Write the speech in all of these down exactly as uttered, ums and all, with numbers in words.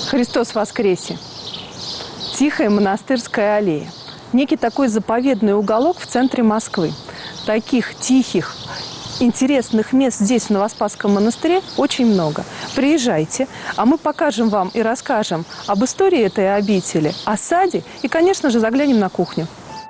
Христос воскресе! Тихая монастырская аллея. Некий такой заповедный уголок в центре Москвы. Таких тихих, интересных мест здесь, в Новоспасском монастыре, очень много. Приезжайте, а мы покажем вам и расскажем об истории этой обители, о саде и, конечно же, заглянем на кухню.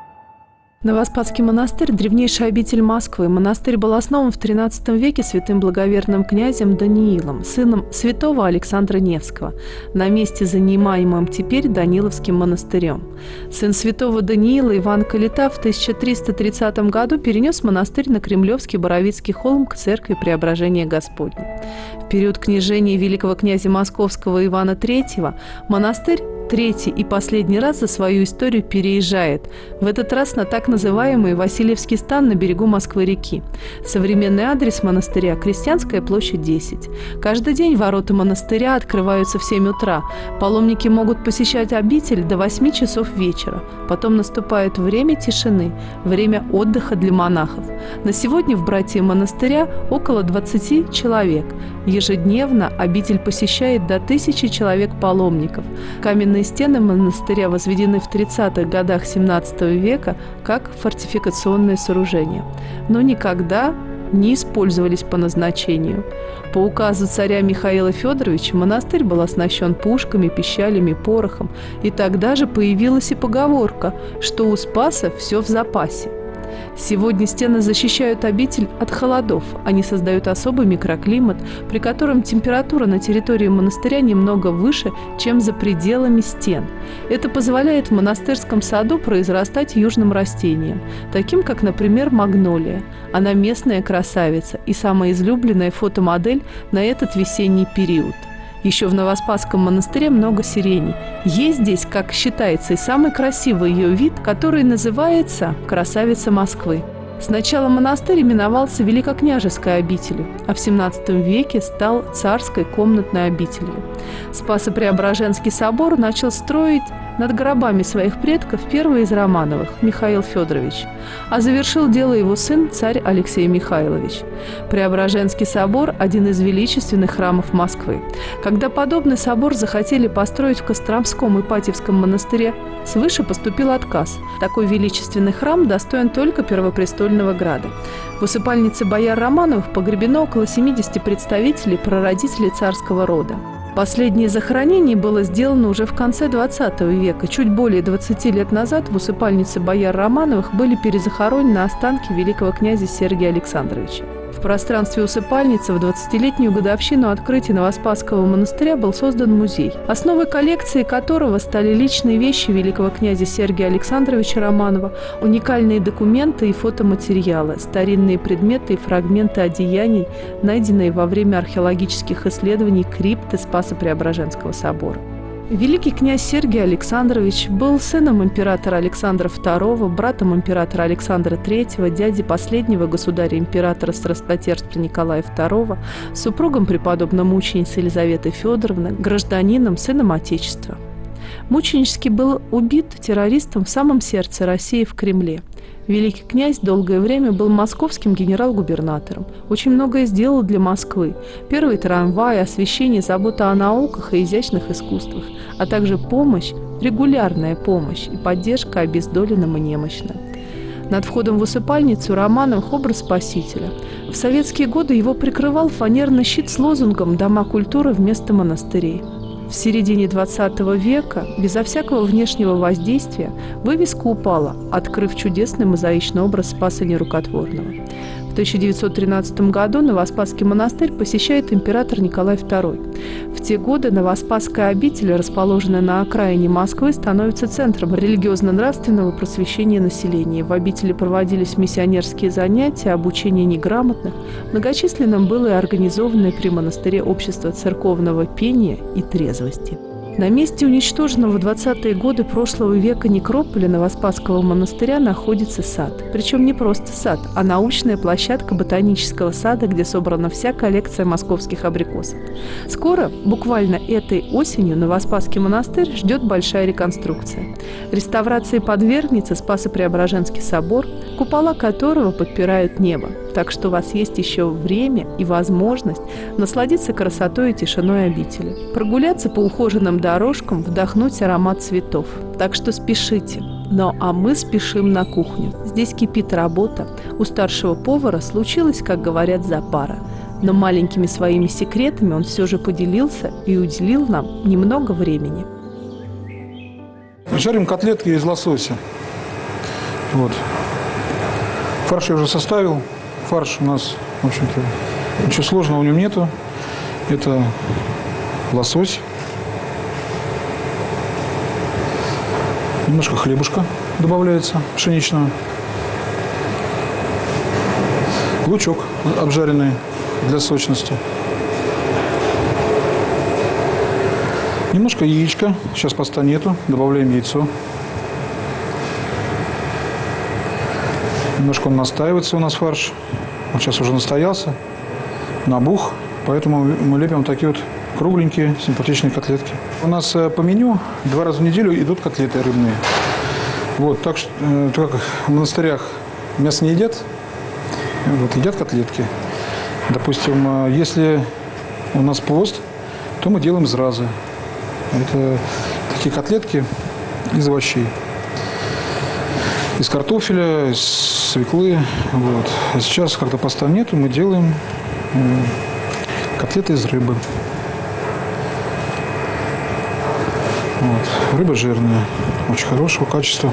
Новоспасский монастырь – древнейшая обитель Москвы. Монастырь был основан в тринадцатом веке святым благоверным князем Даниилом, сыном святого Александра Невского, на месте, занимаемом теперь Даниловским монастырем. Сын святого Даниила Иван Калита в тысяча триста тридцатом году перенес монастырь на Кремлевский Боровицкий холм к церкви Преображения Господня. В период княжения великого князя Московского Ивана третьего монастырь третий и последний раз за свою историю переезжает. В этот раз на так называемый Васильевский стан на берегу Москвы-реки. Современный адрес монастыря – Крестьянская площадь, десять. Каждый день ворота монастыря открываются в семь утра. Паломники могут посещать обитель до восьми часов вечера. Потом наступает время тишины, время отдыха для монахов. На сегодня в братье монастыря около двадцати человек. Ежедневно обитель посещает до тысячи человек-паломников. Каменные стены монастыря возведены в тридцатых годах семнадцатого века как фортификационное сооружение, но никогда не использовались по назначению. По указу царя Михаила Федоровича монастырь был оснащен пушками, пищалями, порохом, и тогда же появилась и поговорка, что у Спаса все в запасе. Сегодня стены защищают обитель от холодов. Они создают особый микроклимат, при котором температура на территории монастыря немного выше, чем за пределами стен. Это позволяет в монастырском саду произрастать южным растениям, таким как, например, магнолия. Она местная красавица и самая излюбленная фотомодель на этот весенний период. Еще в Новоспасском монастыре много сирени. Есть здесь, как считается, и самый красивый ее вид, который называется «Красавица Москвы». Сначала монастырь именовался Великокняжеской обителью, а в семнадцатом веке стал Царской комнатной обителью. Спасо-Преображенский собор начал строить над гробами своих предков первый из Романовых, Михаил Федорович, а завершил дело его сын, царь Алексей Михайлович. Преображенский собор – один из величественных храмов Москвы. Когда подобный собор захотели построить в Костромском и Ипатьевском монастыре, свыше поступил отказ. Такой величественный храм достоин только Первопрестольного града. В усыпальнице бояр Романовых погребено около семидесяти представителей прародителей царского рода. Последнее захоронение было сделано уже в конце двадцатого века. Чуть более двадцати лет назад в усыпальнице бояр Романовых были перезахоронены останки великого князя Сергия Александровича. В пространстве усыпальницы в двадцатилетнюю годовщину открытия Новоспасского монастыря был создан музей, основой коллекции которого стали личные вещи великого князя Сергия Александровича Романова, уникальные документы и фотоматериалы, старинные предметы и фрагменты одеяний, найденные во время археологических исследований крипты Спасо-Преображенского собора. Великий князь Сергий Александрович был сыном императора Александра второго, братом императора Александра третьего, дядей последнего государя-императора страстотерпца Николая второго, супругом преподобной мученицы Елизаветы Федоровны, гражданином, сыном Отечества. Мученически был убит террористом в самом сердце России, в Кремле. Великий князь долгое время был московским генерал-губернатором. Очень многое сделал для Москвы. Первый трамвай, освещение, забота о науках и изящных искусствах, а также помощь, регулярная помощь и поддержка обездоленным и немощным. Над входом в усыпальницу Романовых образ Спасителя. В советские годы его прикрывал фанерный щит с лозунгом «Дома культуры вместо монастырей». В середине двадцатого века, безо всякого внешнего воздействия, вывеска упала, открыв чудесный мозаичный образ Спаса Нерукотворного. В тысяча девятьсот тринадцатом году Новоспасский монастырь посещает император Николай второй. В те годы Новоспасская обитель, расположенная на окраине Москвы, становится центром религиозно-нравственного просвещения населения. В обители проводились миссионерские занятия, обучение неграмотных. Многочисленным было и организованное при монастыре общество церковного пения и трезвости. На месте уничтоженного в двадцатые годы прошлого века некрополя Новоспасского монастыря находится сад. Причем не просто сад, а научная площадка ботанического сада, где собрана вся коллекция московских абрикосов. Скоро, буквально этой осенью, Новоспасский монастырь ждет большая реконструкция. Реставрации подвергнется Спасо-Преображенский собор, купола которого подпирают небо. так что у вас есть еще время и возможность насладиться красотой и тишиной обители. Прогуляться по ухоженным дорожкам, вдохнуть аромат цветов. Так что спешите. Ну а мы спешим на кухню. Здесь кипит работа. У старшего повара случилось, как говорят, запара. Но маленькими своими секретами он все же поделился и уделил нам немного времени. Жарим котлетки из лосося. Вот. Фарш я уже составил. Фарш у нас, в общем-то, ничего сложного в нем нету. Это лосось. Немножко хлебушка добавляется пшеничного. Лучок обжаренный для сочности. Немножко яичка. Сейчас поста нету. Добавляем яйцо. Немножко он настаивается у нас фарш. Он сейчас уже настоялся. Набух. Поэтому мы лепим такие вот кругленькие, симпатичные котлетки. У нас по меню два раза в неделю идут котлеты рыбные. Вот, так что как в монастырях мясо не едят, вот, едят котлетки. Допустим, если у нас пост, то мы делаем зразы. Это такие котлетки из овощей. Из картофеля, из свеклы. Вот. А сейчас, когда поста нету, мы делаем котлеты из рыбы. Вот. Рыба жирная, очень хорошего качества.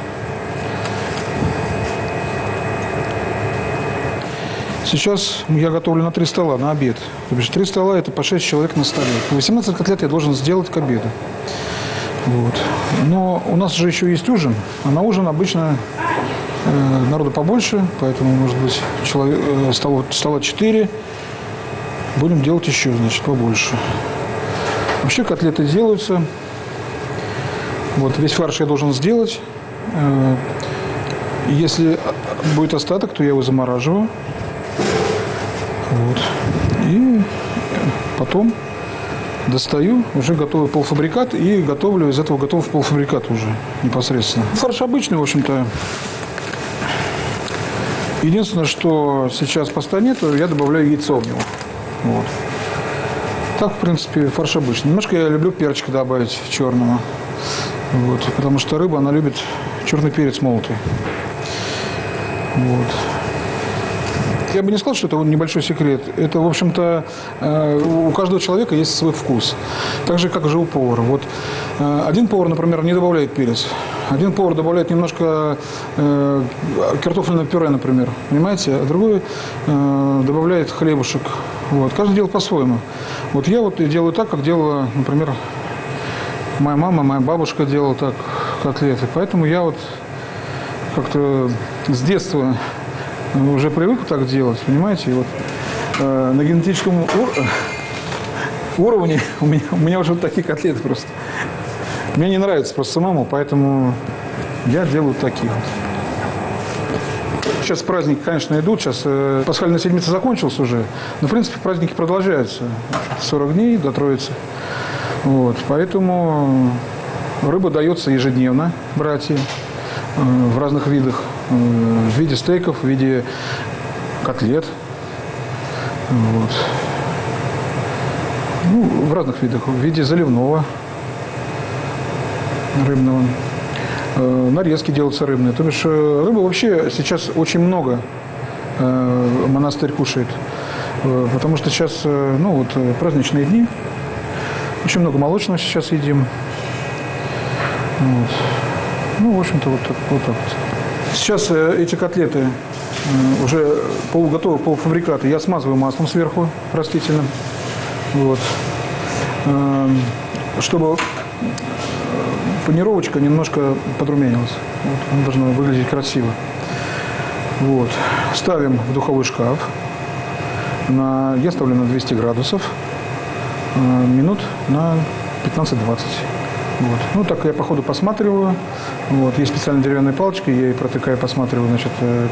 Сейчас я готовлю на три стола, на обед. То бишь три стола – это по шесть человек на столе. восемнадцать котлет я должен сделать к обеду. Вот. Но у нас же еще есть ужин. А на ужин обычно э, народу побольше, поэтому, может быть, человек, э, стола, стола четыре. Будем делать еще, значит, побольше. Вообще котлеты делаются. Вот весь фарш я должен сделать. Э, если будет остаток, то я его замораживаю. Вот. И потом достаю уже готовый полуфабрикат и готовлю из этого готовый полуфабрикат уже непосредственно. Фарш обычный, в общем-то. Единственное, что сейчас поста нету, я добавляю яйцо в него. Вот. Так, в принципе, фарш обычный. Немножко я люблю перчика добавить черного. Вот. Потому что рыба, она любит черный перец молотый. Вот. Я бы не сказал, что это небольшой секрет. Это, в общем-то, у каждого человека есть свой вкус. Так же, как и у повара. Вот один повар, например, не добавляет перец. Один повар добавляет немножко картофельного пюре, например. Понимаете? А другой добавляет хлебушек. Вот. Каждый делает по-своему. Вот я вот делаю так, как делала, например, моя мама, моя бабушка делала так котлеты. Поэтому я вот как-то с детства уже привык так делать, понимаете? И вот э, на генетическом ур... уровне у меня, у меня уже вот такие котлеты просто. Мне не нравится просто самому, поэтому я делаю такие вот. Сейчас праздники, конечно, идут. Сейчас э, пасхальная седмица закончилась уже. Но, в принципе, праздники продолжаются. сорок дней до Троицы. Вот, поэтому рыба дается ежедневно, братья, э, в разных видах. В виде стейков, в виде котлет. Вот. Ну, в разных видах. В виде заливного рыбного. Нарезки делаются рыбные. То бишь рыбы вообще сейчас очень много монастырь кушает. Потому что сейчас, ну вот, праздничные дни. Очень много молочного сейчас едим. Вот. Ну, в общем-то, вот так вот. Так вот. Сейчас эти котлеты уже полуготовые, полуфабрикаты, я смазываю маслом сверху растительным, вот, чтобы панировочка немножко подрумянилась. Вот, она должна выглядеть красиво. Вот. Ставим в духовой шкаф. На, я ставлю на двести градусов, минут на пятнадцать-двадцать. Вот. Ну, так я по ходу посматриваю. Вот. Есть специальные деревянные палочки, я ей протыкаю, посматриваю, значит, э,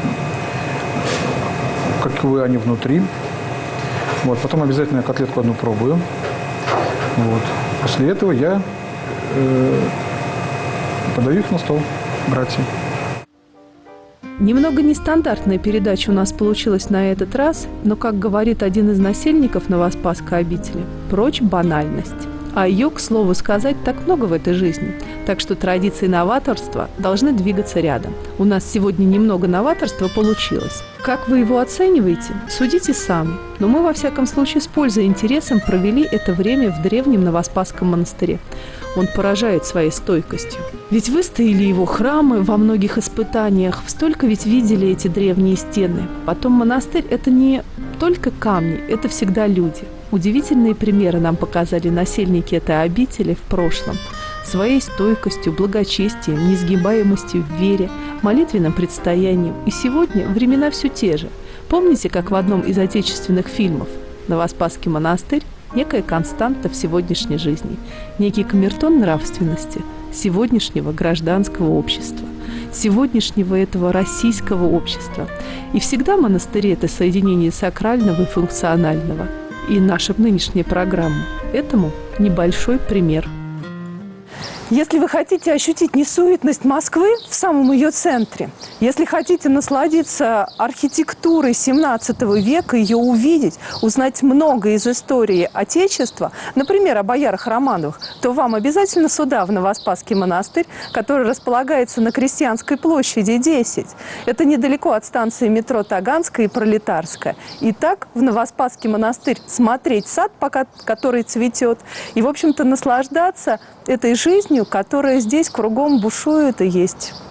каковы они внутри. Вот. Потом обязательно я котлетку одну пробую. Вот. После этого я э, подаю их на стол братьям. Немного нестандартная передача у нас получилась на этот раз, но, как говорит один из насельников Новоспасской обители, прочь банальность. А ее, к слову сказать, так много в этой жизни. Так что традиции новаторства должны двигаться рядом. У нас сегодня немного новаторства получилось. Как вы его оцениваете, судите сами. Но мы, во всяком случае, с пользой и интересом провели это время в древнем Новоспасском монастыре. Он поражает своей стойкостью. Ведь выстояли его храмы во многих испытаниях, столько ведь видели эти древние стены. Потом монастырь – это не только камни, это всегда люди. Удивительные примеры нам показали насельники этой обители в прошлом. Своей стойкостью, благочестием, несгибаемостью в вере, молитвенным предстоянием. И сегодня времена все те же. Помните, как в одном из отечественных фильмов Новоспасский монастырь – некая константа в сегодняшней жизни, некий камертон нравственности сегодняшнего гражданского общества, сегодняшнего этого российского общества. И всегда монастыри – это соединение сакрального и функционального. И наша нынешняя программа этому небольшой пример. Если вы хотите ощутить несуетность Москвы в самом ее центре, если хотите насладиться архитектурой семнадцатого века, ее увидеть, узнать много из истории Отечества, например, о боярах Романовых, то вам обязательно сюда, в Новоспасский монастырь, который располагается на Крестьянской площади десять. Это недалеко от станции метро Таганская и Пролетарская. И так в Новоспасский монастырь смотреть сад, пока, который цветет, и, в общем-то, наслаждаться этой жизнью, которая здесь кругом бушует и есть.